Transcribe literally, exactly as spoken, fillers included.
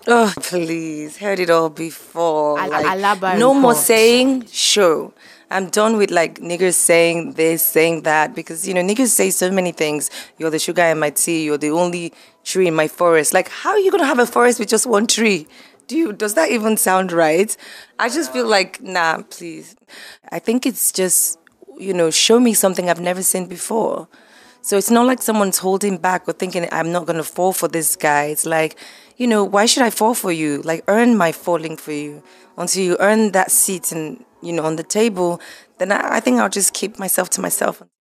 Oh, please. Heard it all before. Al- Like, Alaba no more report. saying, sure. I'm done with like niggers saying this, saying that, because, you know, niggers say so many things. You're the sugar in my tea. You're the only tree in my forest. Like, how are you going to have a forest with just one tree? Do you, does that even sound right? I just feel like, nah, please. I think it's just, you know, show me something I've never seen before. So it's not like someone's holding back or thinking I'm not going to fall for this guy. It's like, you know, why should I fall for you? Like, earn my falling for you. Until you earn that seat and, you know, on the table, then I, I think I'll just keep myself to myself.